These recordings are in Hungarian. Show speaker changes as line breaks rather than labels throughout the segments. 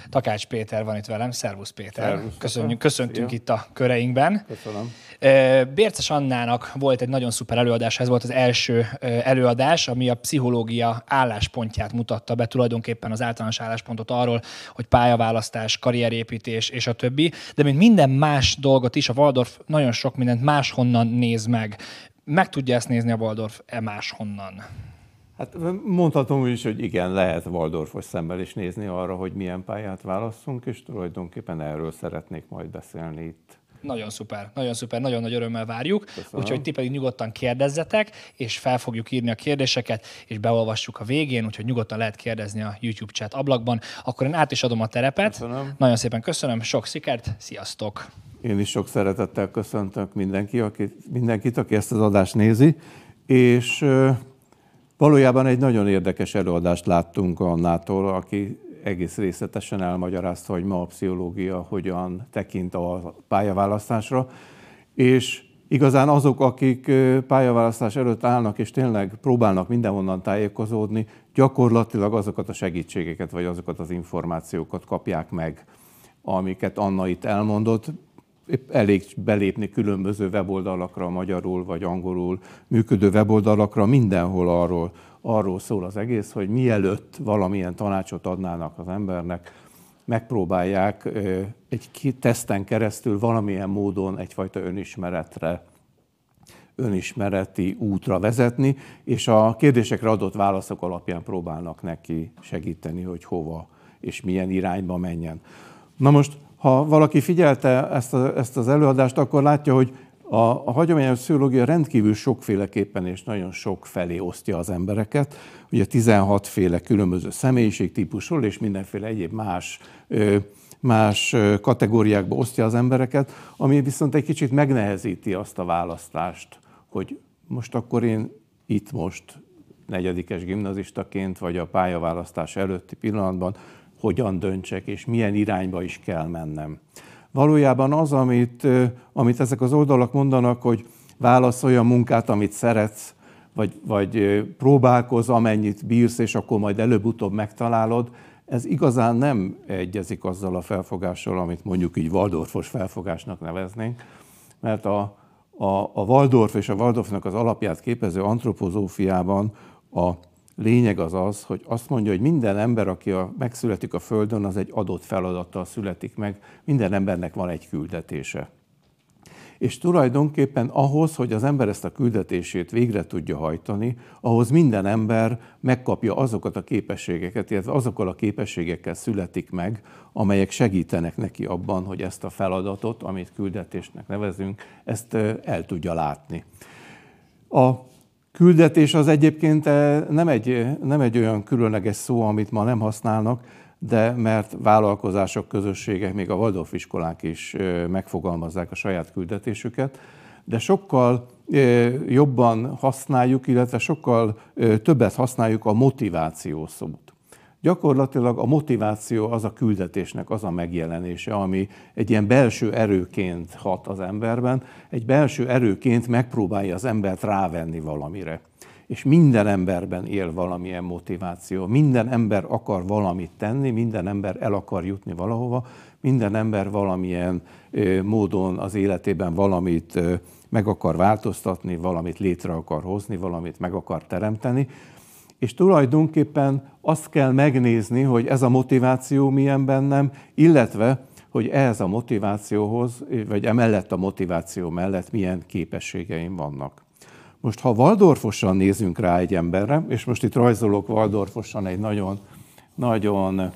Takács Péter van itt velem. Szervusz Péter.
Szervusz,
Köszöntünk itt a köreinkben.
Köszönöm.
Bérces Annának volt egy nagyon szuper előadás, ez volt az első előadás, ami a pszichológia álláspontját mutatta be, tulajdonképpen az általános álláspontot arról, hogy pályaválasztás, karrierépítés és a többi, de mint minden más dolgot is, a Waldorf nagyon sok mindent máshonnan néz meg. Meg tudja ezt nézni a Waldorf máshonnan?
Hát mondhatom is, hogy igen, lehet Waldorfos szemmel is nézni arra, hogy milyen pályát válasszunk, és tulajdonképpen erről szeretnék majd beszélni itt.
Nagyon szuper, nagyon nagy örömmel várjuk. Úgyhogy ti pedig nyugodtan kérdezzetek, és fel fogjuk írni a kérdéseket, és beolvassuk a végén, úgyhogy nyugodtan lehet kérdezni a YouTube chat ablakban. Akkor én át is adom a terepet.
Köszönöm.
Nagyon szépen köszönöm, sok sikert, sziasztok!
Én is sok szeretettel köszöntök mindenkit, aki ezt az adást nézi, és valójában egy nagyon érdekes előadást láttunk Annától, aki egész részletesen elmagyarázta, hogy ma a pszichológia hogyan tekint a pályaválasztásra, és igazán azok, akik pályaválasztás előtt állnak, és tényleg próbálnak mindenhonnan tájékozódni, gyakorlatilag azokat a segítségeket, vagy azokat az információkat kapják meg, amiket Anna itt elmondott. Elég belépni különböző weboldalakra, magyarul vagy angolul működő weboldalakra, mindenhol arról szól az egész, hogy mielőtt valamilyen tanácsot adnának az embernek, megpróbálják egy teszten keresztül valamilyen módon egyfajta önismereti útra vezetni, és a kérdésekre adott válaszok alapján próbálnak neki segíteni, hogy hova és milyen irányba menjen. Na most, ha valaki figyelte ezt az előadást, akkor látja, hogy a hagyományos pszichológia rendkívül sokféleképpen és nagyon sok felé osztja az embereket. Ugye 16 féle különböző személyiségtípusról és mindenféle egyéb más kategóriákba osztja az embereket, ami viszont egy kicsit megnehezíti azt a választást, hogy most akkor én itt most negyedikes gimnazistaként, vagy a pályaválasztás előtti pillanatban hogyan döntsek, és milyen irányba is kell mennem. Valójában az, amit ezek az oldalak mondanak, hogy válaszolj a munkát, amit szeretsz, vagy próbálkozz, amennyit bírsz, és akkor majd előbb-utóbb megtalálod, ez igazán nem egyezik azzal a felfogással, amit mondjuk így Waldorfos felfogásnak neveznénk, mert a Waldorf és a Waldorfnak az alapját képező antropozófiában a lényeg az, hogy azt mondja, hogy minden ember, aki megszületik a Földön, az egy adott feladattal születik meg, minden embernek van egy küldetése. És tulajdonképpen ahhoz, hogy az ember ezt a küldetését végre tudja hajtani, ahhoz minden ember megkapja azokat a képességeket, illetve azokkal a képességekkel születik meg, amelyek segítenek neki abban, hogy ezt a feladatot, amit küldetésnek nevezünk, ezt el tudja látni. A küldetés az egyébként nem egy olyan különleges szó, amit ma nem használnak, de mert vállalkozások, közösségek, még a Waldorf iskolák is megfogalmazzák a saját küldetésüket, de sokkal jobban használjuk, illetve sokkal többet használjuk a motiváció szót. Gyakorlatilag a motiváció az a küldetésnek az a megjelenése, ami egy ilyen belső erőként hat az emberben, egy belső erőként megpróbálja az embert rávenni valamire. És minden emberben él valamilyen motiváció, minden ember akar valamit tenni, minden ember el akar jutni valahova, minden ember valamilyen módon az életében valamit meg akar változtatni, valamit létre akar hozni, valamit meg akar teremteni. És tulajdonképpen azt kell megnézni, hogy ez a motiváció milyen bennem, illetve, hogy ehhez a motivációhoz, vagy emellett a motiváció mellett milyen képességeim vannak. Most, ha waldorfosan nézünk rá egy emberre, és most itt rajzolok waldorfosan egy nagyon, nagyon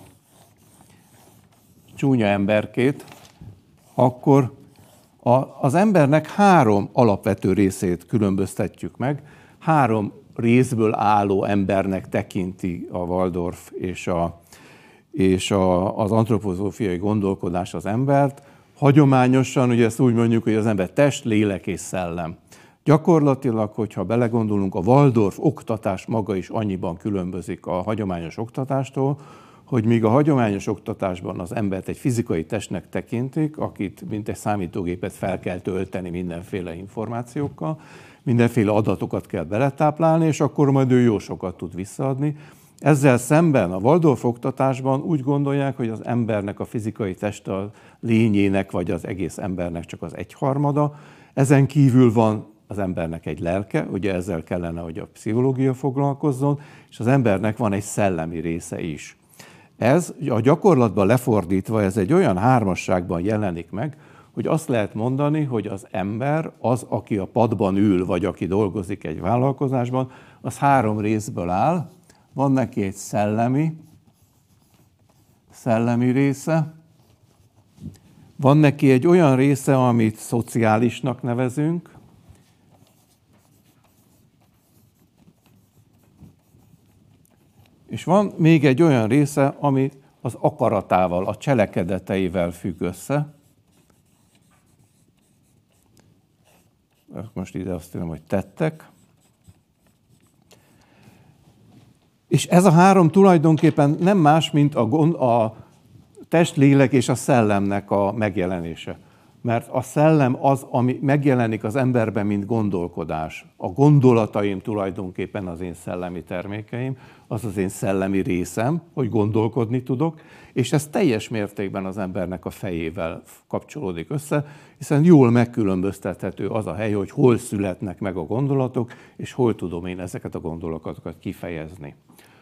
csúnya emberkét, akkor az embernek 3 alapvető részét különböztetjük meg, 3 részből álló embernek tekinti a Waldorf és az antropozófiai gondolkodás az embert. Hagyományosan ugye ezt úgy mondjuk, hogy az ember test, lélek és szellem. Gyakorlatilag, hogyha belegondolunk, a Waldorf oktatás maga is annyiban különbözik a hagyományos oktatástól, hogy míg a hagyományos oktatásban az embert egy fizikai testnek tekintik, akit mint egy számítógépet fel kell tölteni mindenféle információkkal, mindenféle adatokat kell beletáplálni, és akkor majd ő jó sokat tud visszaadni. Ezzel szemben a Waldorf oktatásban úgy gondolják, hogy az embernek a fizikai teste a lényének, vagy az egész embernek csak az egyharmada. Ezen kívül van az embernek egy lelke, ugye ezzel kellene, hogy a pszichológia foglalkozzon, és az embernek van egy szellemi része is. Ez a gyakorlatban lefordítva, ez egy olyan hármasságban jelenik meg, hogy azt lehet mondani, hogy az ember, az, aki a padban ül, vagy aki dolgozik egy vállalkozásban, az 3 részből áll. Van neki egy szellemi része, van neki egy olyan része, amit szociálisnak nevezünk, és van még egy olyan része, ami az akaratával, a cselekedeteivel függ össze. Most ide azt írom, hogy tettek. És ez a 3 tulajdonképpen nem más, mint a test, lélek és a szellemnek a megjelenése. Mert a szellem az, ami megjelenik az emberben, mint gondolkodás. A gondolataim tulajdonképpen az én szellemi termékeim, az az én szellemi részem, hogy gondolkodni tudok, és ez teljes mértékben az embernek a fejével kapcsolódik össze, hiszen jól megkülönböztethető az a hely, hogy hol születnek meg a gondolatok, és hol tudom én ezeket a gondolatokat kifejezni.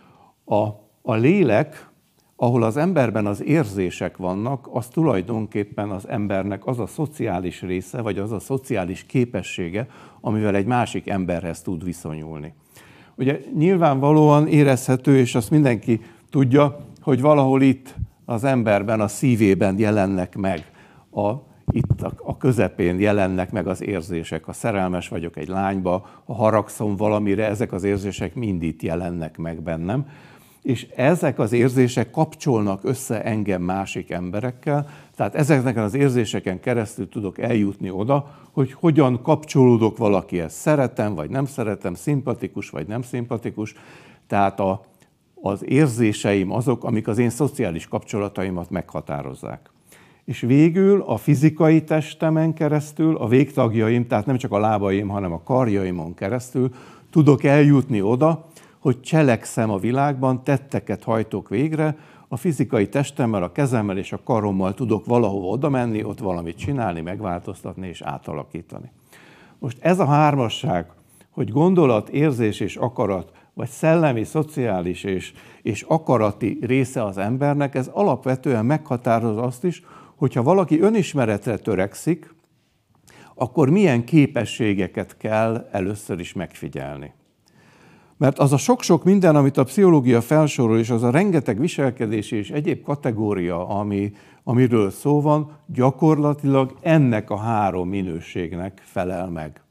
A lélek, ahol az emberben az érzések vannak, az tulajdonképpen az embernek az a szociális része, vagy az a szociális képessége, amivel egy másik emberhez tud viszonyulni. Ugye nyilvánvalóan érezhető, és azt mindenki tudja, hogy valahol itt az emberben, a szívében jelennek meg, itt a közepén jelennek meg az érzések. Ha szerelmes vagyok egy lányba, ha haragszom valamire, ezek az érzések mind itt jelennek meg bennem. És ezek az érzések kapcsolnak össze engem másik emberekkel, tehát ezeknek az érzéseken keresztül tudok eljutni oda, hogy hogyan kapcsolódok valakihez. Szeretem, vagy nem szeretem, szimpatikus, vagy nem szimpatikus. Tehát az érzéseim azok, amik az én szociális kapcsolataimat meghatározzák. És végül a fizikai testemen keresztül, a végtagjaim, tehát nem csak a lábaim, hanem a karjaimon keresztül tudok eljutni oda, hogy cselekszem a világban, tetteket hajtok végre, a fizikai testemmel, a kezemmel és a karommal tudok valahova oda menni, ott valamit csinálni, megváltoztatni és átalakítani. Most ez a hármasság, hogy gondolat, érzés és akarat, vagy szellemi, szociális és akarati része az embernek, ez alapvetően meghatározza azt is, hogyha valaki önismeretre törekszik, akkor milyen képességeket kell először is megfigyelni. Mert az a sok-sok minden, amit a pszichológia felsorol, és az a rengeteg viselkedési és egyéb kategória, amiről szó van, gyakorlatilag ennek a 3 minőségnek felel meg.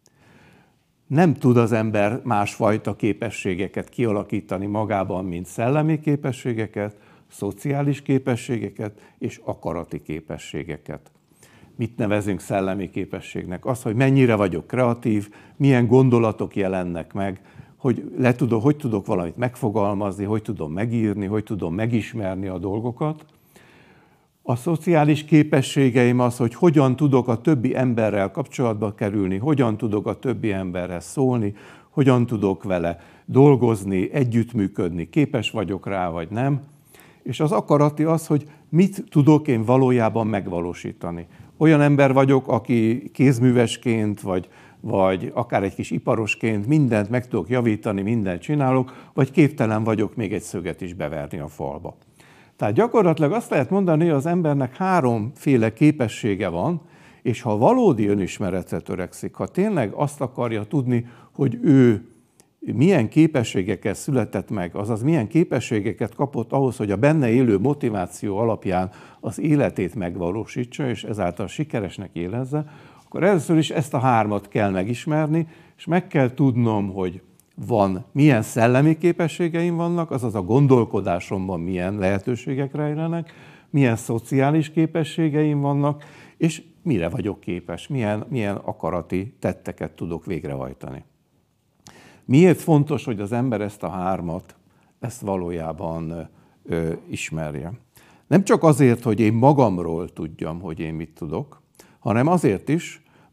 Nem tud az ember másfajta képességeket kialakítani magában, mint szellemi képességeket, szociális képességeket és akarati képességeket. Mit nevezünk szellemi képességnek? Az, hogy mennyire vagyok kreatív, milyen gondolatok jelennek meg, hogy tudok valamit megfogalmazni, hogy tudom megírni, hogy tudom megismerni a dolgokat. A szociális képességeim az, hogy hogyan tudok a többi emberrel kapcsolatba kerülni, hogyan tudok a többi emberhez szólni, hogyan tudok vele dolgozni, együttműködni, képes vagyok rá, vagy nem. És az akarati az, hogy mit tudok én valójában megvalósítani. Olyan ember vagyok, aki kézművesként, vagy akár egy kis iparosként mindent meg tudok javítani, mindent csinálok, vagy képtelen vagyok még egy szöget is beverni a falba. Tehát gyakorlatilag azt lehet mondani, hogy az embernek 3 féle képessége van, és ha valódi önismeretre törekszik, ha tényleg azt akarja tudni, hogy ő milyen képességekkel született meg, azaz milyen képességeket kapott ahhoz, hogy a benne élő motiváció alapján az életét megvalósítsa, és ezáltal sikeresnek élezze, akkor először is ezt a 3-at kell megismerni, és meg kell tudnom, hogy milyen szellemi képességeim vannak, azaz a gondolkodásomban milyen lehetőségek rejlenek, milyen szociális képességeim vannak, és mire vagyok képes, milyen akarati tetteket tudok végrehajtani. Miért fontos, hogy az ember ezt a 3-at, ezt valójában ismerje? Nem csak azért, hogy én magamról tudjam, hogy én mit tudok, hanem azért is,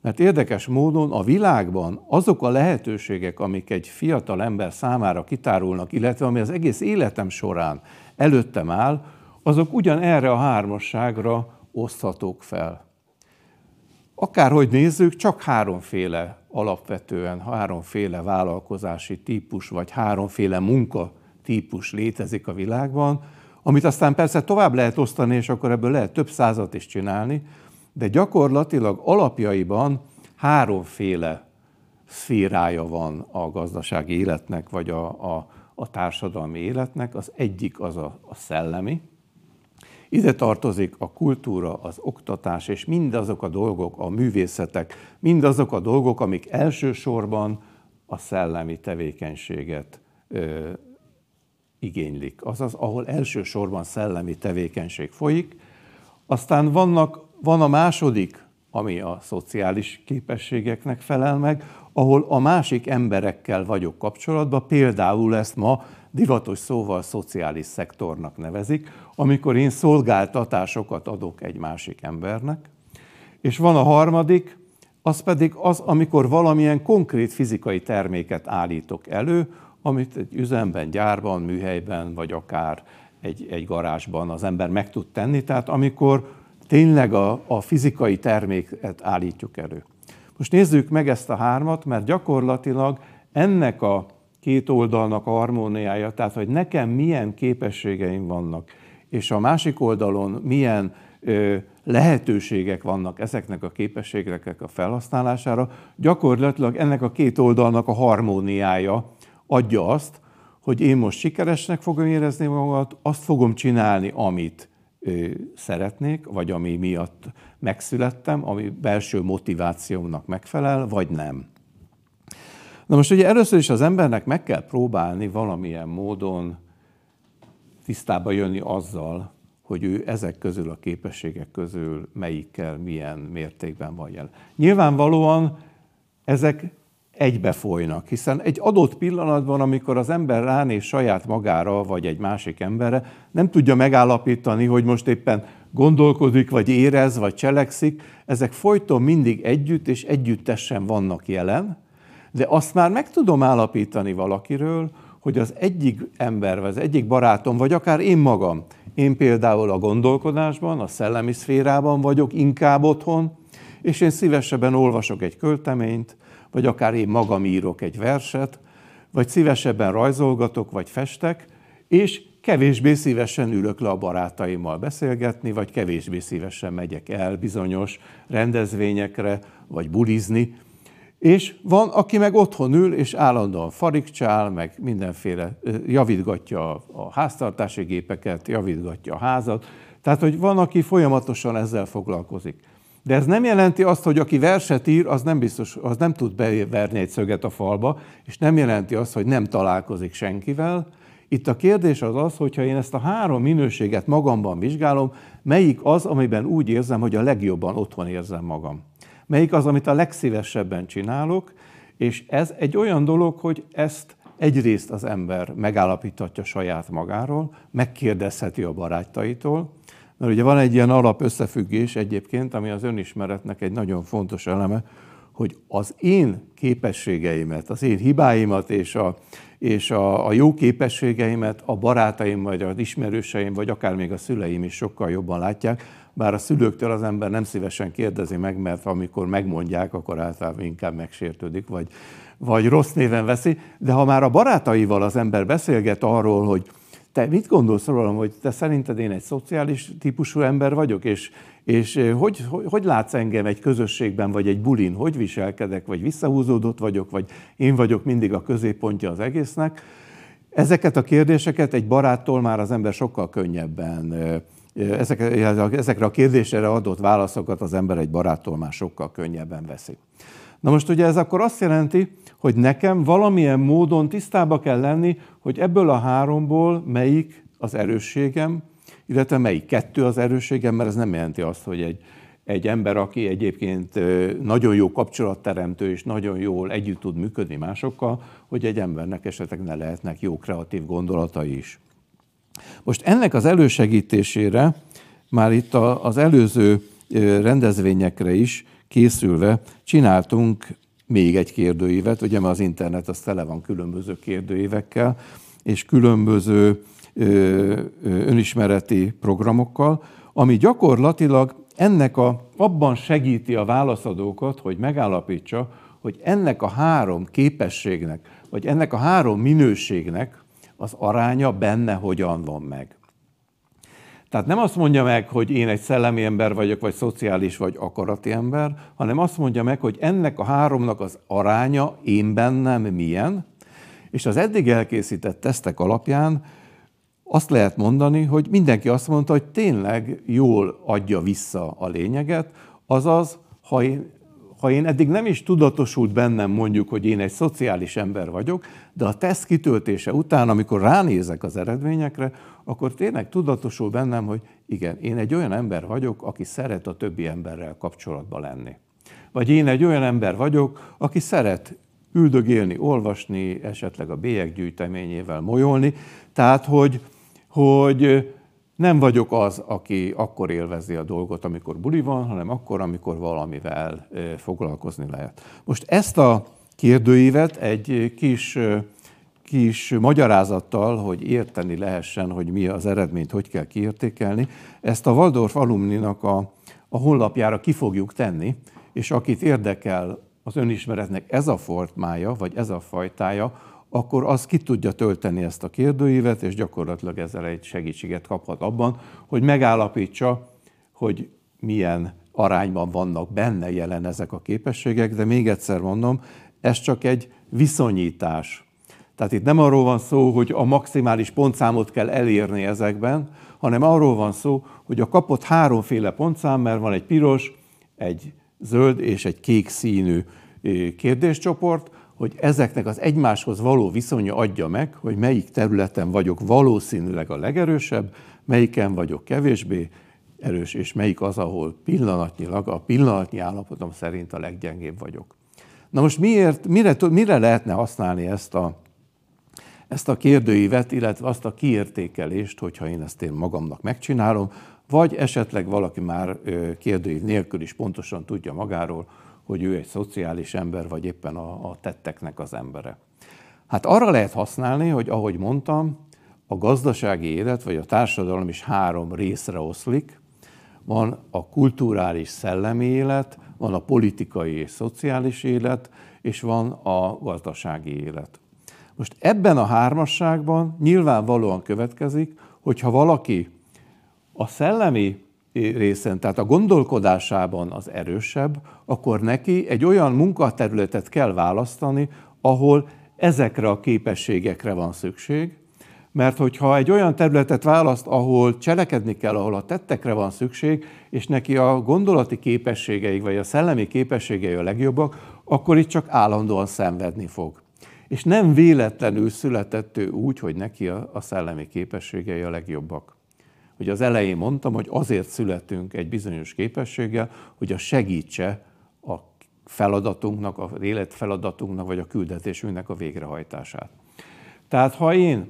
Mert érdekes módon a világban azok a lehetőségek, amik egy fiatal ember számára kitárulnak, illetve ami az egész életem során előttem áll, azok ugyanerre a hármasságra oszthatók fel. Akárhogy nézzük, csak alapvetően háromféle vállalkozási típus, vagy háromféle munkatípus létezik a világban, amit aztán persze tovább lehet osztani, és akkor ebből lehet több százat is csinálni, de gyakorlatilag alapjaiban háromféle szférája van a gazdasági életnek, vagy a társadalmi életnek. Az egyik az a szellemi. Ide tartozik a kultúra, az oktatás, és mindazok a dolgok, a művészetek, mindazok a dolgok, amik elsősorban a szellemi tevékenységet igénylik. Azaz, ahol elsősorban szellemi tevékenység folyik. Aztán van a második, ami a szociális képességeknek felel meg, ahol a másik emberekkel vagyok kapcsolatban, például ezt ma divatos szóval szociális szektornak nevezik, amikor én szolgáltatásokat adok egy másik embernek. És van a harmadik, az pedig az, amikor valamilyen konkrét fizikai terméket állítok elő, amit egy üzemben, gyárban, műhelyben, vagy akár egy garázsban az ember meg tud tenni, tehát amikor tényleg a fizikai terméket állítjuk elő. Most nézzük meg ezt a hármat, mert gyakorlatilag ennek a két oldalnak a harmóniája, tehát hogy nekem milyen képességeim vannak, és a másik oldalon milyen lehetőségek vannak ezeknek a képességeknek a felhasználására, gyakorlatilag ennek a két oldalnak a harmóniája adja azt, hogy én most sikeresnek fogom érezni magamat, azt fogom csinálni, amit szeretnék, vagy ami miatt megszülettem, ami belső motivációmnak megfelel, vagy nem. Na most ugye először is az embernek meg kell próbálni valamilyen módon tisztába jönni azzal, hogy ő ezek közül a képességek közül melyikkel milyen mértékben van jelen. Nyilvánvalóan ezek egybefolynak, hiszen egy adott pillanatban, amikor az ember ránéz saját magára, vagy egy másik emberre, nem tudja megállapítani, hogy most éppen gondolkodik, vagy érez, vagy cselekszik, ezek folyton mindig együtt és együttesen vannak jelen, de azt már meg tudom állapítani valakiről, hogy az egyik ember, vagy az egyik barátom, vagy akár én magam, én például a gondolkodásban, a szellemi szférában vagyok inkább otthon, és én szívesebben olvasok egy költeményt, vagy akár én magam írok egy verset, vagy szívesebben rajzolgatok, vagy festek, és kevésbé szívesen ülök le a barátaimmal beszélgetni, vagy kevésbé szívesen megyek el bizonyos rendezvényekre, vagy bulizni. És van, aki meg otthon ül, és állandóan farigcsál, meg mindenféle, javítgatja a háztartási gépeket, javítgatja a házat. Tehát, hogy van, aki folyamatosan ezzel foglalkozik. De ez nem jelenti azt, hogy aki verset ír, az nem biztos, az nem tud beverni egy szöget a falba, és nem jelenti azt, hogy nem találkozik senkivel. Itt a kérdés az, hogyha én ezt a három minőséget magamban vizsgálom, melyik az, amiben úgy érzem, hogy a legjobban otthon érzem magam. Melyik az, amit a legszívesebben csinálok, és ez egy olyan dolog, hogy ezt egyrészt az ember megállapíthatja saját magáról, megkérdezheti a barátaitól, mert ugye van egy ilyen alap összefüggés egyébként, ami az önismeretnek egy nagyon fontos eleme, hogy az én képességeimet, az én hibáimat és a jó képességeimet a barátaim, vagy az ismerőseim, vagy akár még a szüleim is sokkal jobban látják, bár a szülőktől az ember nem szívesen kérdezi meg, mert amikor megmondják, akkor általában inkább megsértődik, vagy rossz néven veszi, de ha már a barátaival az ember beszélget arról, hogy te mit gondolsz rólam, hogy te szerinted én egy szociális típusú ember vagyok, és hogy látsz engem egy közösségben, vagy egy bulin, hogy viselkedek, vagy visszahúzódott vagyok, vagy én vagyok mindig a középpontja az egésznek. Ezeket a kérdéseket egy baráttól már az ember sokkal könnyebben, ezekre a kérdésre adott válaszokat az ember egy baráttól már sokkal könnyebben veszi. Na most ugye ez akkor azt jelenti, hogy nekem valamilyen módon tisztába kell lenni, hogy ebből a háromból melyik az erősségem, illetve melyik kettő az erősségem, mert ez nem jelenti azt, hogy egy ember, aki egyébként nagyon jó kapcsolatteremtő és nagyon jól együtt tud működni másokkal, hogy egy embernek esetleg ne lehetnek jó kreatív gondolatai is. Most ennek az elősegítésére már itt az előző rendezvényekre is készülve csináltunk még egy kérdőívet, ugye mert az internet az tele van különböző kérdőívekkel, és különböző önismereti programokkal, ami gyakorlatilag abban segíti a válaszadókat, hogy megállapítsa, hogy ennek a 3 képességnek, vagy ennek a 3 minőségnek az aránya benne hogyan van meg. Tehát nem azt mondja meg, hogy én egy szellemi ember vagyok, vagy szociális, vagy akarati ember, hanem azt mondja meg, hogy ennek a 3-nak az aránya én bennem milyen, és az eddig elkészített tesztek alapján azt lehet mondani, hogy mindenki azt mondta, hogy tényleg jól adja vissza a lényeget, azaz, ha én eddig nem is tudatosult bennem mondjuk, hogy én egy szociális ember vagyok, de a teszt kitöltése után, amikor ránézek az eredményekre, akkor tényleg tudatosul bennem, hogy igen, én egy olyan ember vagyok, aki szeret a többi emberrel kapcsolatban lenni. Vagy én egy olyan ember vagyok, aki szeret üldögélni, olvasni, esetleg a bélyeggyűjteményével molyolni, tehát hogy nem vagyok az, aki akkor élvezi a dolgot, amikor buli van, hanem akkor, amikor valamivel foglalkozni lehet. Most ezt a kérdőívet egy kis magyarázattal, hogy érteni lehessen, hogy mi az eredményt, hogy kell kiértékelni, ezt a Waldorf Alumninak a honlapjára ki fogjuk tenni, és akit érdekel az önismeretnek ez a formája, vagy ez a fajtája, akkor az ki tudja tölteni ezt a kérdőívet, és gyakorlatilag ezzel egy segítséget kaphat abban, hogy megállapítsa, hogy milyen arányban vannak benne jelen ezek a képességek, de még egyszer mondom, ez csak egy viszonyítás. Tehát itt nem arról van szó, hogy a maximális pontszámot kell elérni ezekben, hanem arról van szó, hogy a kapott 3 pontszám, mert van egy piros, egy zöld és egy kék színű kérdéscsoport, hogy ezeknek az egymáshoz való viszonya adja meg, hogy melyik területen vagyok valószínűleg a legerősebb, melyiken vagyok kevésbé erős, és melyik az, ahol pillanatnyilag, a pillanatnyi állapotom szerint a leggyengébb vagyok. Na most mire lehetne használni ezt a kérdőívet, illetve azt a kiértékelést, hogyha én ezt magamnak megcsinálom, vagy esetleg valaki már kérdőív nélkül is pontosan tudja magáról, hogy ő egy szociális ember, vagy éppen a tetteknek az embere. Hát arra lehet használni, hogy ahogy mondtam, a gazdasági élet, vagy a társadalom is 3 részre oszlik. Van a kulturális szellemi élet, van a politikai és szociális élet, és van a gazdasági élet. Most ebben a 3-asságban nyilvánvalóan következik, hogyha valaki a szellemi részen, tehát a gondolkodásában az erősebb, akkor neki egy olyan munkaterületet kell választani, ahol ezekre a képességekre van szükség, mert hogyha egy olyan területet választ, ahol cselekedni kell, ahol a tettekre van szükség, és neki a gondolati képességei, vagy a szellemi képességei a legjobbak, akkor itt csak állandóan szenvedni fog. És nem véletlenül született ő úgy, hogy neki a szellemi képességei a legjobbak. Hogy az elején mondtam, hogy azért születünk egy bizonyos képességgel, hogy a segítse a feladatunknak, az életfeladatunknak, vagy a küldetésünknek a végrehajtását. Tehát ha én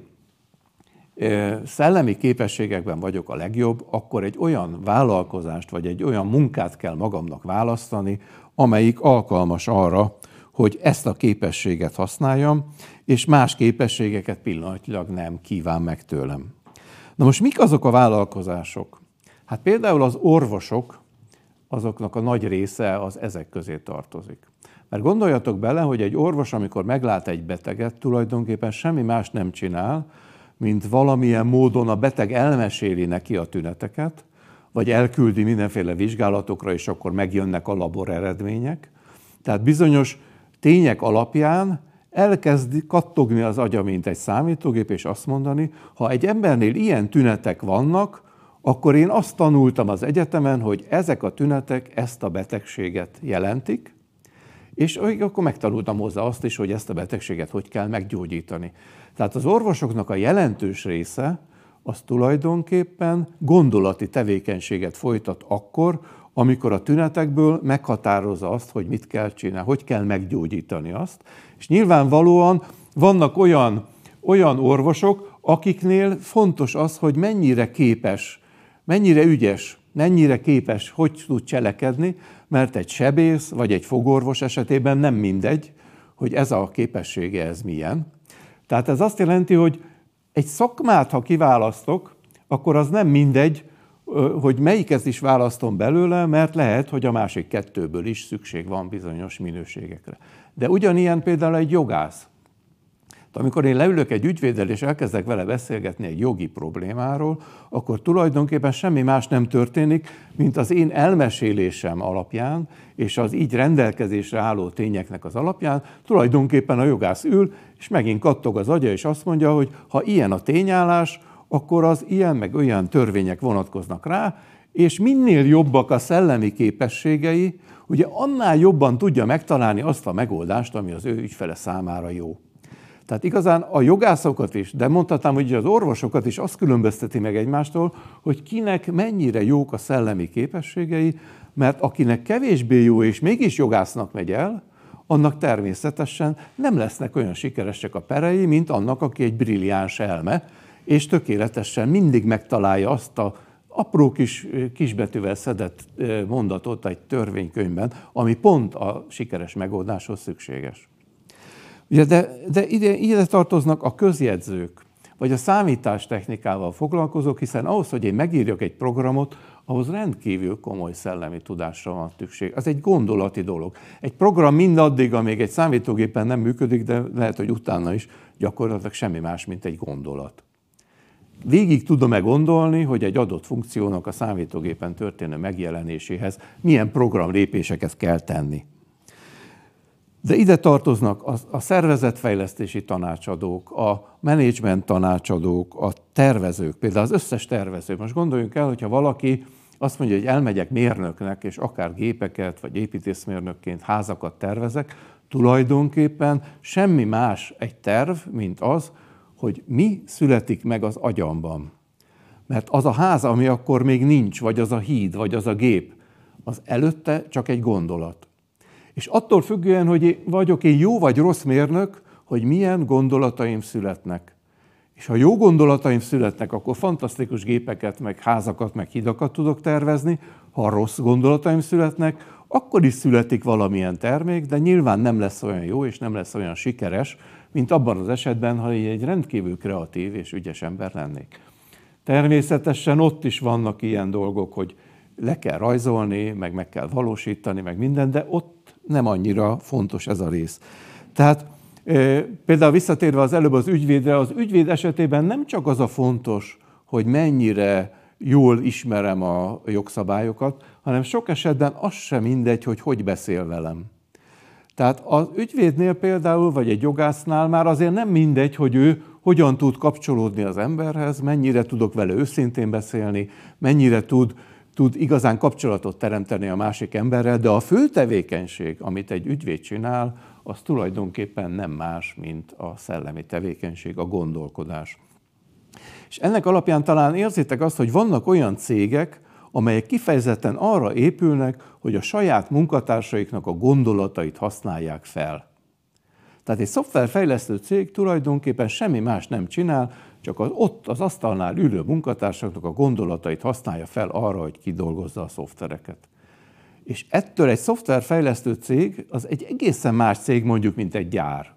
szellemi képességekben vagyok a legjobb, akkor egy olyan vállalkozást, vagy egy olyan munkát kell magamnak választani, amelyik alkalmas arra, hogy ezt a képességet használjam, és más képességeket pillanatilag nem kíván meg tőlem. Na most mik azok a vállalkozások? Hát például az orvosok, azoknak a nagy része az ezek közé tartozik. Mert gondoljatok bele, hogy egy orvos, amikor meglát egy beteget, tulajdonképpen semmi más nem csinál, mint valamilyen módon a beteg elmeséli neki a tüneteket, vagy elküldi mindenféle vizsgálatokra, és akkor megjönnek a labor eredmények. Tehát bizonyos tények alapján elkezd kattogni az agya, mint egy számítógép, és azt mondani, ha egy embernél ilyen tünetek vannak, akkor én azt tanultam az egyetemen, hogy ezek a tünetek ezt a betegséget jelentik, és akkor megtanultam hozzá azt is, hogy ezt a betegséget hogy kell meggyógyítani. Tehát az orvosoknak a jelentős része az tulajdonképpen gondolati tevékenységet folytat akkor, amikor a tünetekből meghatározza azt, hogy mit kell csinálni, hogy kell meggyógyítani azt. És nyilvánvalóan vannak olyan orvosok, akiknél fontos az, hogy mennyire képes, mennyire ügyes mennyire képes, hogy tud cselekedni, mert egy sebész vagy egy fogorvos esetében nem mindegy, hogy ez a képessége ez milyen. Tehát ez azt jelenti, hogy egy szakmát, ha kiválasztok, akkor az nem mindegy, hogy melyiket is választom belőle, mert lehet, hogy a másik kettőből is szükség van bizonyos minőségekre. De ugyanilyen például egy jogász. Amikor én leülök egy ügyvéddel, és elkezdek vele beszélgetni egy jogi problémáról, akkor tulajdonképpen semmi más nem történik, mint az én elmesélésem alapján, és az így rendelkezésre álló tényeknek az alapján, tulajdonképpen a jogász ül, és megint kattog az agya, és azt mondja, hogy ha ilyen a tényállás, akkor az ilyen meg olyan törvények vonatkoznak rá, és minél jobbak a szellemi képességei, ugye annál jobban tudja megtalálni azt a megoldást, ami az ő ügyfele számára jó. Tehát igazán a jogászokat is, de mondhatnám, hogy az orvosokat is azt különbözteti meg egymástól, hogy kinek mennyire jók a szellemi képességei, mert akinek kevésbé jó és mégis jogásznak megy el, annak természetesen nem lesznek olyan sikeresek a perei, mint annak, aki egy brilliáns elme, és tökéletesen mindig megtalálja azt a apró kisbetűvel szedett mondatot egy törvénykönyvben, ami pont a sikeres megoldáshoz szükséges. Ugye, de ide tartoznak a közjegyzők, vagy a számítástechnikával foglalkozók, hiszen ahhoz, hogy én megírjak egy programot, ahhoz rendkívül komoly szellemi tudásra van szükség. Az egy gondolati dolog. Egy program mindaddig, amíg egy számítógépen nem működik, de lehet, hogy utána is gyakorlatilag semmi más, mint egy gondolat. Végig tudom-e gondolni, hogy egy adott funkciónak a számítógépen történő megjelenéséhez milyen programlépéseket kell tenni. De ide tartoznak a szervezetfejlesztési tanácsadók, a menedzsment tanácsadók, a tervezők, például az összes tervező. Most gondoljunk el, hogyha valaki azt mondja, hogy elmegyek mérnöknek, és akár gépeket, vagy építészmérnökként házakat tervezek, tulajdonképpen semmi más egy terv, mint az, hogy mi születik meg az agyamban. Mert az a ház, ami akkor még nincs, vagy az a híd, vagy az a gép, az előtte csak egy gondolat. És attól függően, hogy vagyok én jó vagy rossz mérnök, hogy milyen gondolataim születnek. És ha jó gondolataim születnek, akkor fantasztikus gépeket, meg házakat, meg hidakat tudok tervezni. Ha rossz gondolataim születnek, akkor is születik valamilyen termék, de nyilván nem lesz olyan jó, és nem lesz olyan sikeres, mint abban az esetben, ha egy rendkívül kreatív és ügyes ember lennék. Természetesen ott is vannak ilyen dolgok, hogy le kell rajzolni, meg kell valósítani, meg minden, de ott nem annyira fontos ez a rész. Tehát például visszatérve az előbb az ügyvédre, az ügyvéd esetében nem csak az a fontos, hogy mennyire jól ismerem a jogszabályokat, hanem sok esetben az sem mindegy, hogy beszél velem. Tehát az ügyvédnél például, vagy egy jogásznál már azért nem mindegy, hogy ő hogyan tud kapcsolódni az emberhez, mennyire tudok vele őszintén beszélni, mennyire tud igazán kapcsolatot teremteni a másik emberrel, de a fő tevékenység, amit egy ügyvéd csinál, az tulajdonképpen nem más, mint a szellemi tevékenység, a gondolkodás. És ennek alapján talán érzitek azt, hogy vannak olyan cégek, amelyek kifejezetten arra épülnek, hogy a saját munkatársaiknak a gondolatait használják fel. Tehát egy szoftverfejlesztő cég tulajdonképpen semmi más nem csinál, csak ott az asztalnál ülő munkatársaknak a gondolatait használja fel arra, hogy kidolgozza a szoftvereket. És ettől egy szoftverfejlesztő cég az egy egészen más cég mondjuk, mint egy gyár.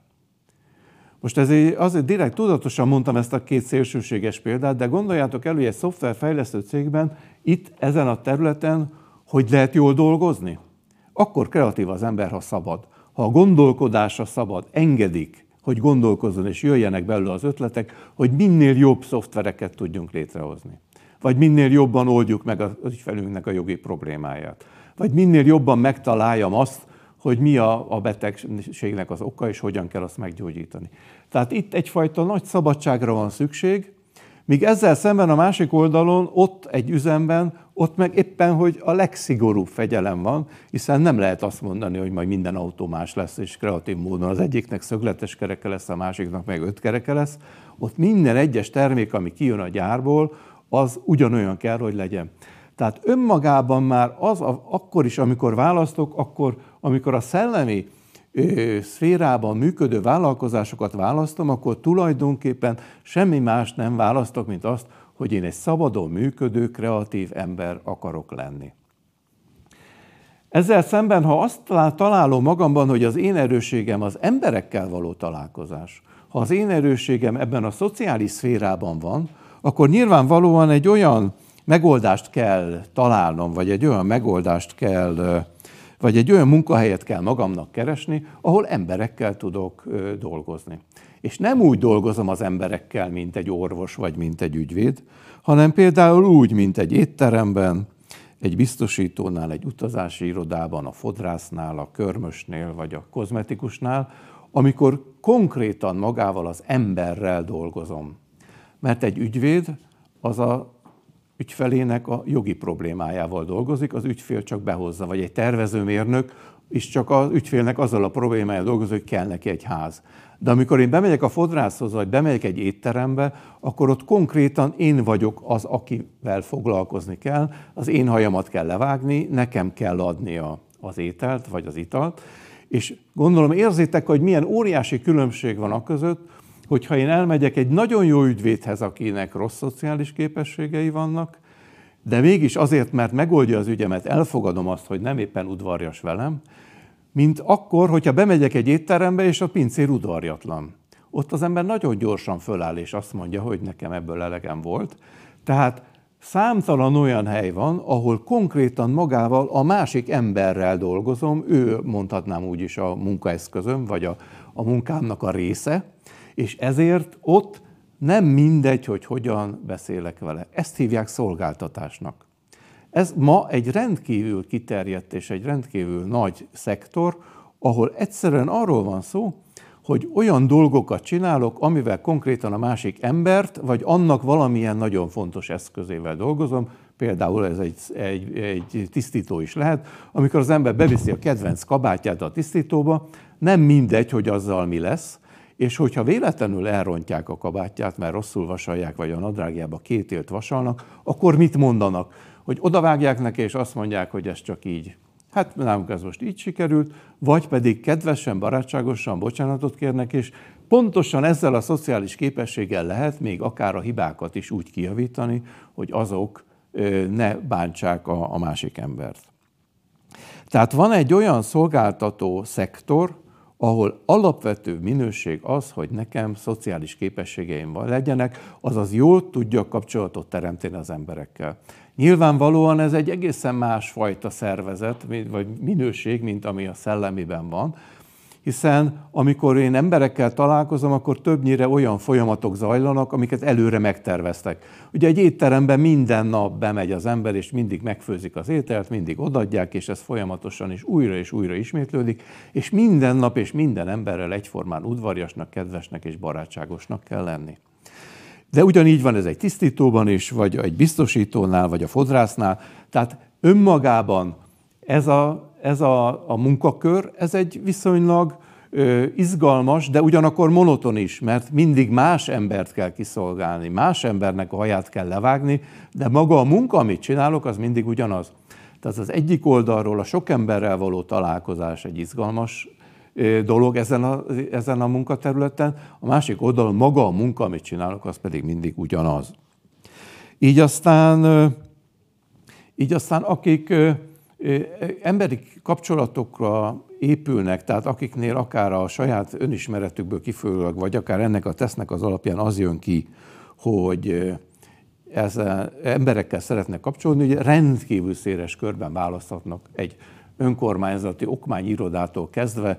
Most azért direkt tudatosan mondtam ezt a két szélsőséges példát, de gondoljátok el, hogy egy szoftverfejlesztő cégben itt ezen a területen hogy lehet jól dolgozni? Akkor kreatív az ember, ha szabad. Ha a gondolkodásra szabad, engedik, hogy gondolkozzon és jöjjenek belőle az ötletek, hogy minél jobb szoftvereket tudjunk létrehozni. Vagy minél jobban oldjuk meg az ügyfelünknek a jogi problémáját. Vagy minél jobban megtaláljam azt, hogy mi a betegségnek az oka, és hogyan kell azt meggyógyítani. Tehát itt egyfajta nagy szabadságra van szükség, míg ezzel szemben a másik oldalon, ott egy üzemben, ott meg éppen, hogy a legszigorúbb fegyelem van, hiszen nem lehet azt mondani, hogy majd minden autó más lesz, és kreatív módon az egyiknek szögletes kereke lesz, a másiknak meg 5 kereke lesz. Ott minden egyes termék, ami kijön a gyárból, az ugyanolyan kell, hogy legyen. Tehát önmagában már az, akkor is, amikor választok, amikor a szellemi szférában működő vállalkozásokat választom, akkor tulajdonképpen semmi más nem választok, mint azt, hogy én egy szabadon működő, kreatív ember akarok lenni. Ezzel szemben, ha azt találom magamban, hogy az én erősségem az emberekkel való találkozás, ha az én erősségem ebben a szociális szférában van, akkor nyilvánvalóan egy olyan megoldást kell találnom, vagy egy olyan megoldást kell, vagy egy olyan munkahelyet kell magamnak keresni, ahol emberekkel tudok dolgozni. És nem úgy dolgozom az emberekkel, mint egy orvos, vagy mint egy ügyvéd, hanem például úgy, mint egy étteremben, egy biztosítónál, egy utazási irodában, a fodrásznál, a körmösnél, vagy a kozmetikusnál, amikor konkrétan magával az emberrel dolgozom. Mert egy ügyvéd az a ügyfelének a jogi problémájával dolgozik, az ügyfél csak behozza, vagy egy tervezőmérnök is csak az ügyfélnek azzal a problémájával dolgozik, hogy kell neki egy ház. De amikor én bemegyek a fodrászhoz, vagy bemegyek egy étterembe, akkor ott konkrétan én vagyok az, akivel foglalkozni kell, az én hajamat kell levágni, nekem kell adni az ételt, vagy az italt, és gondolom érzitek, hogy milyen óriási különbség van aközött, hogyha én elmegyek egy nagyon jó ügyvédhez, akinek rossz szociális képességei vannak, de mégis azért, mert megoldja az ügyemet, elfogadom azt, hogy nem éppen udvarjas velem, mint akkor, hogyha bemegyek egy étterembe, és a pincér udvarjatlan. Ott az ember nagyon gyorsan föláll, és azt mondja, hogy nekem ebből elegem volt. Tehát számtalan olyan hely van, ahol konkrétan magával a másik emberrel dolgozom, ő mondhatnám úgy is a munkaeszközöm, vagy a munkámnak a része, és ezért ott nem mindegy, hogy hogyan beszélek vele. Ezt hívják szolgáltatásnak. Ez ma egy rendkívül kiterjedt és egy rendkívül nagy szektor, ahol egyszerűen arról van szó, hogy olyan dolgokat csinálok, amivel konkrétan a másik embert, vagy annak valamilyen nagyon fontos eszközével dolgozom, például ez egy tisztító is lehet, amikor az ember beviszi a kedvenc kabátját a tisztítóba, nem mindegy, hogy azzal mi lesz, és hogyha véletlenül elrontják a kabátját, mert rosszul vasalják, vagy a nadrágjába két élt vasalnak, akkor mit mondanak? Hogy odavágják neki, és azt mondják, hogy ez csak így. Hát nálunk ez most így sikerült, vagy pedig kedvesen, barátságosan bocsánatot kérnek, és pontosan ezzel a szociális képességgel lehet még akár a hibákat is úgy kijavítani, hogy azok ne bántsák a másik embert. Tehát van egy olyan szolgáltató szektor, ahol alapvető minőség az, hogy nekem szociális képességeim legyenek, azaz jól tudjak kapcsolatot teremteni az emberekkel. Nyilvánvalóan ez egy egészen másfajta szervezet, vagy minőség, mint ami a szellemiben van, hiszen amikor én emberekkel találkozom, akkor többnyire olyan folyamatok zajlanak, amiket előre megterveztek. Ugye egy étteremben minden nap bemegy az ember, és mindig megfőzik az ételt, mindig odaadják, és ez folyamatosan is újra ismétlődik, és minden nap és minden emberrel egyformán udvariasnak, kedvesnek és barátságosnak kell lenni. De ugyanígy van ez egy tisztítóban is, vagy egy biztosítónál, vagy a fodrásznál. Tehát önmagában ez a munkakör, ez egy viszonylag izgalmas, de ugyanakkor monoton is, mert mindig más embert kell kiszolgálni, más embernek a haját kell levágni, de maga a munka, amit csinálok, az mindig ugyanaz. Tehát az egyik oldalról a sok emberrel való találkozás egy izgalmas dolog ezen a munkaterületen, a másik oldalon maga a munka, amit csinálok, az pedig mindig ugyanaz. Így aztán akik emberi kapcsolatokra épülnek, tehát akiknél akár a saját önismeretükből kifolyólag, vagy akár ennek a tesznek az alapján az jön ki, hogy emberekkel szeretnek kapcsolódni, ugye rendkívül széles körben választhatnak egy önkormányzati okmányirodától kezdve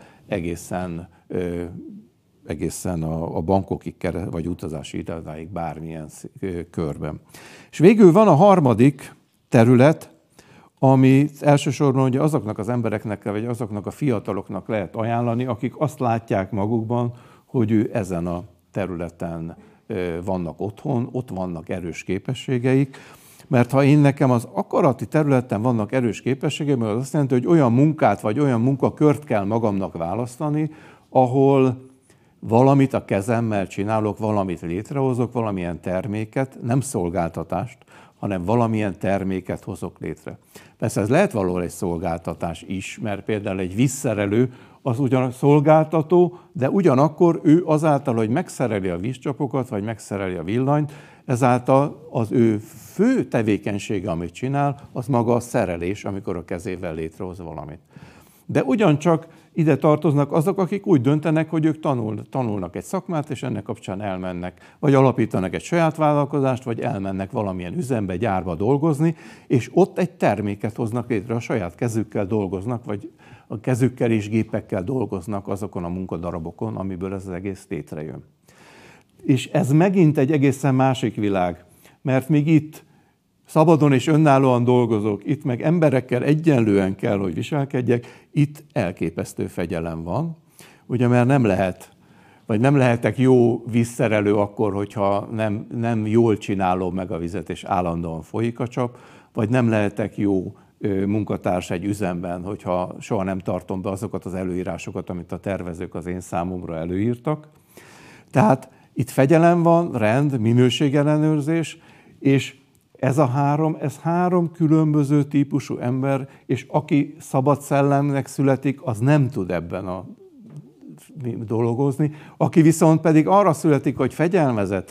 egészen a bankokig, vagy utazási irodáig bármilyen körben. És végül van a harmadik terület, ami elsősorban ugye azoknak az embereknek, vagy azoknak a fiataloknak lehet ajánlani, akik azt látják magukban, hogy ő ezen a területen vannak otthon, ott vannak erős képességeik, mert ha nekem az akarati területen vannak erős képességeim, az azt jelenti, hogy olyan munkát vagy olyan munkakört kell magamnak választani, ahol valamit a kezemmel csinálok, valamit létrehozok, valamilyen terméket, nem szolgáltatást, hanem valamilyen terméket hozok létre. Persze ez lehet valahol egy szolgáltatás is, mert például egy vízszerelő az ugyan szolgáltató, de ugyanakkor ő azáltal, hogy megszereli a vízcsapokat, vagy megszereli a villanyt, Ezáltal az ő fő tevékenysége, amit csinál, az maga a szerelés, amikor a kezével létrehoz valamit. De ugyancsak ide tartoznak azok, akik úgy döntenek, hogy ők tanulnak egy szakmát, és ennek kapcsán elmennek, vagy alapítanak egy saját vállalkozást, vagy elmennek valamilyen üzembe, gyárba dolgozni, és ott egy terméket hoznak létre, a saját kezükkel dolgoznak, vagy a kezükkel és gépekkel dolgoznak azokon a munkadarabokon, amiből ez az egész létrejön. És ez megint egy egészen másik világ, mert még itt szabadon és önállóan dolgozok, itt meg emberekkel egyenlően kell, hogy viselkedjek, itt elképesztő fegyelem van, ugye, mert nem lehet, vagy nem lehetek jó vízszerelő akkor, hogyha nem jól csinálom meg a vizet, és állandóan folyik a csap, vagy nem lehetek jó munkatárs egy üzemben, hogyha soha nem tartom be azokat az előírásokat, amit a tervezők az én számomra előírtak. Tehát itt fegyelem van, rend, minőségellenőrzés, és ez három különböző típusú ember, és aki szabad szellemnek születik, az nem tud ebben dolgozni. Aki viszont pedig arra születik, hogy fegyelmezett,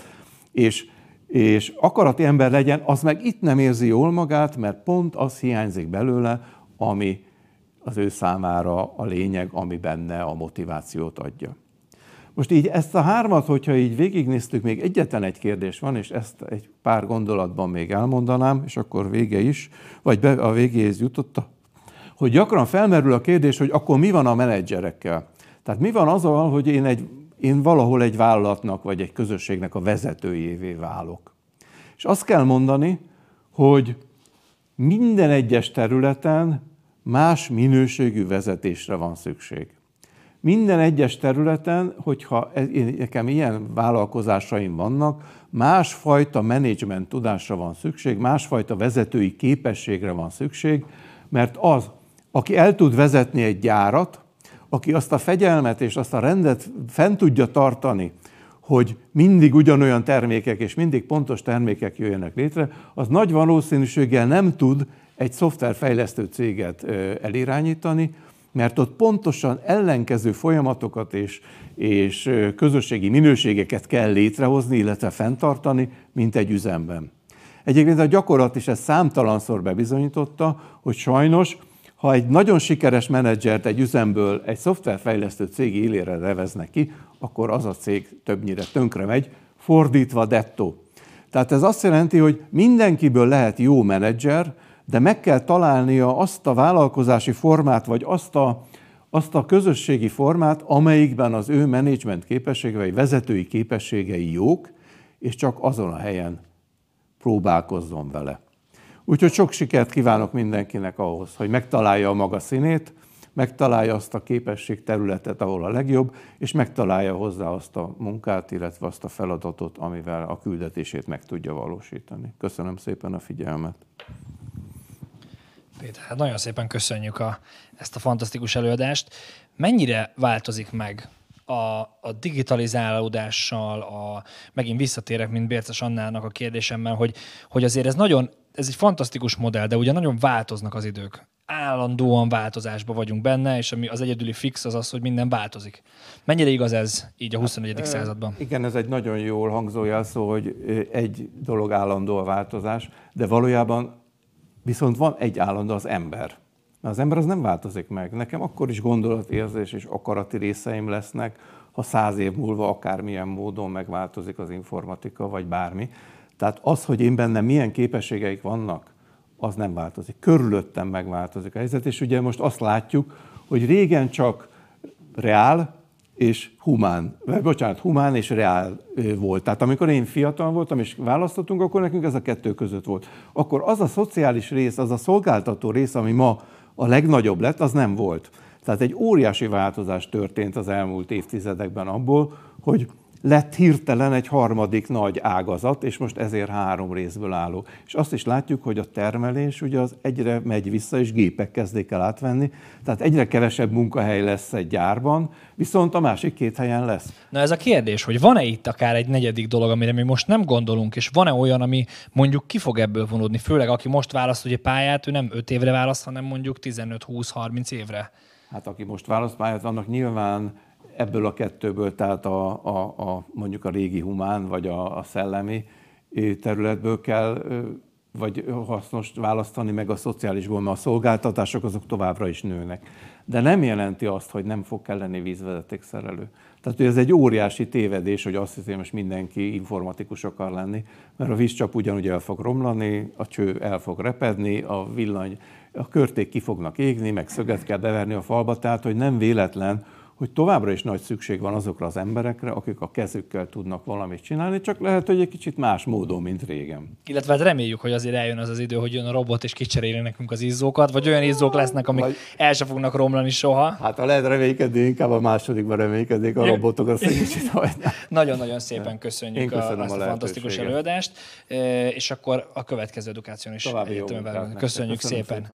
és akarati ember legyen, az meg itt nem érzi jól magát, mert pont az hiányzik belőle, ami az ő számára a lényeg, ami benne a motivációt adja. Most így ezt a hármat, hogyha így végignéztük, még egyetlen egy kérdés van, és ezt egy pár gondolatban még elmondanám, és akkor vége is, vagy a végéhez jutotta, hogy gyakran felmerül a kérdés, hogy akkor mi van a menedzserekkel. Tehát mi van azzal, hogy én valahol egy vállalatnak, vagy egy közösségnek a vezetőjévé válok. És azt kell mondani, hogy minden egyes területen más minőségű vezetésre van szükség. Minden egyes területen, hogyha nekem ilyen vállalkozásaim vannak, másfajta menedzsment tudásra van szükség, másfajta vezetői képességre van szükség, mert az, aki el tud vezetni egy gyárat, aki azt a fegyelmet és azt a rendet fent tudja tartani, hogy mindig ugyanolyan termékek és mindig pontos termékek jöjjenek létre, az nagy valószínűséggel nem tud egy szoftverfejlesztő céget elirányítani, mert ott pontosan ellenkező folyamatokat és közösségi minőségeket kell létrehozni, illetve fenntartani, mint egy üzemben. Egyébként a gyakorlat is ezt számtalanszor bebizonyította, hogy sajnos, ha egy nagyon sikeres menedzsert egy üzemből egy szoftverfejlesztő cég élére neveznek ki, akkor az a cég többnyire tönkre megy, fordítva dettó. Tehát ez azt jelenti, hogy mindenkiből lehet jó menedzser, de meg kell találnia azt a vállalkozási formát, vagy azt a közösségi formát, amelyikben az ő menedzsment képességei, vagy vezetői képességei jók, és csak azon a helyen próbálkozzon vele. Úgyhogy sok sikert kívánok mindenkinek ahhoz, hogy megtalálja a maga színét, megtalálja azt a képességterületet, ahol a legjobb, és megtalálja hozzá azt a munkát, illetve azt a feladatot, amivel a küldetését meg tudja valósítani. Köszönöm szépen a figyelmet.
Péter, hát nagyon szépen köszönjük ezt a fantasztikus előadást. Mennyire változik meg a digitalizálódással, megint visszatérek, mint Bérces Annának a kérdésemmel, hogy azért ez egy fantasztikus modell, de ugye nagyon változnak az idők. Állandóan változásban vagyunk benne, és ami az egyedüli fix az, hogy minden változik. Mennyire igaz ez így a 21. században?
Igen, ez egy nagyon jól hangzó jelszó, hogy egy dolog állandó a változás, de valójában viszont van egy állandó, az ember. Az ember az nem változik meg. Nekem akkor is gondolatérzés és akarati részeim lesznek, ha 100 év múlva akármilyen módon megváltozik az informatika, vagy bármi. Tehát az, hogy én bennem milyen képességeik vannak, az nem változik. Körülöttem megváltozik a helyzet, és ugye most azt látjuk, hogy régen csak reál és humán, humán és reál volt. Tehát amikor én fiatal voltam és választottunk, akkor nekünk ez a kettő között volt. Akkor az a szociális rész, az a szolgáltató rész, ami ma a legnagyobb lett, az nem volt. Tehát egy óriási változás történt az elmúlt évtizedekben abból, hogy lett hirtelen egy harmadik nagy ágazat, és most ezért 3 részből álló. És azt is látjuk, hogy a termelés ugye az egyre megy vissza, és gépek kezdik el átvenni, tehát egyre kevesebb munkahely lesz egy gyárban, viszont a másik 2 helyen lesz.
Na ez a kérdés, hogy van-e itt akár egy negyedik dolog, amire mi most nem gondolunk, és van-e olyan, ami mondjuk ki fog ebből vonódni, főleg aki most választ ugye pályát, ő nem 5 évre választ, hanem mondjuk 15-20-30 évre.
Hát aki most választ pályát, annak nyilván ebből a kettőből, tehát mondjuk a régi humán, vagy a szellemi, területből kell vagy hasznos választani, meg a szociálisból, mert a szolgáltatások azok továbbra is nőnek. De nem jelenti azt, hogy nem fog kelleni vízvezetékszerelő. Tehát hogy ez egy óriási tévedés, hogy azt hiszi, hogy most mindenki informatikus akar lenni, mert a vízcsap ugyanúgy el fog romlani, a cső el fog repedni, a villany, a körték ki fognak égni, meg szöget kell beverni a falba, tehát hogy nem véletlen, hogy továbbra is nagy szükség van azokra az emberekre, akik a kezükkel tudnak valamit csinálni, csak lehet, hogy egy kicsit más módon, mint régen.
Illetve hát reméljük, hogy azért eljön az idő, hogy jön a robot és kicseréli nekünk az izzókat, vagy olyan izzók lesznek, amik el sem fognak romlani soha.
Hát ha lehet reménykedni, inkább a másodikban reménykedik, a robotok azt egy kicsit hagyják.
Nagyon-nagyon szépen köszönjük ezt a fantasztikus előadást, és akkor a következő edukáción is.
További jó munkát.
Köszönjük szépen.